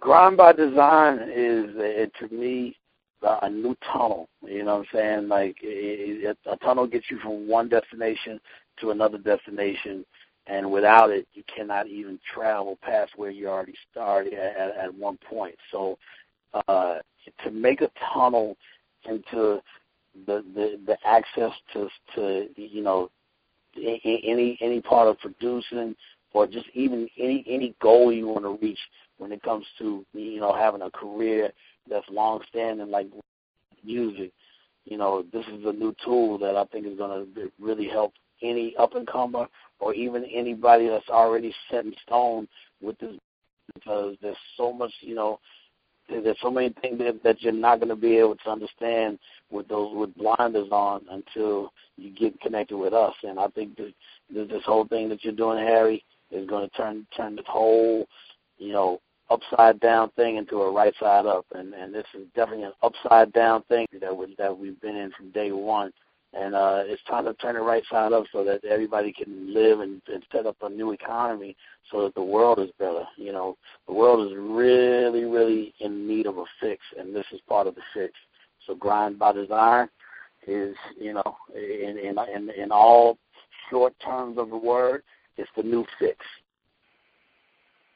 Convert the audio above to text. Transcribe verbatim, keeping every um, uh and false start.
Grind by Design is, uh, to me, uh, a new tunnel. You know what I'm saying? Like, it, it, a tunnel gets you from one destination to another destination, and without it, you cannot even travel past where you already started at, at, at one point. So uh, to make a tunnel into the, the, the access to, to, you know, any any part of producing, or just even any any goal you want to reach when it comes to, you know, having a career that's long-standing like music. You know, this is a new tool that I think is going to really help any up-and-comer or even anybody that's already set in stone with this, because there's so much, you know, there's so many things that, that you're not going to be able to understand with those with blinders on until you get connected with us. And I think that this whole thing that you're doing, Harry, is going to turn turn this whole, you know, upside down thing into a right side up. And, and this is definitely an upside down thing that we that we've been in from day one. And uh, it's time to turn it right side up so that everybody can live and, and set up a new economy so that the world is better. You know, the world is really, really in need of a fix, and this is part of the fix. So Grind by Design is, you know, in, in, in, in all short terms of the word, it's the new fix.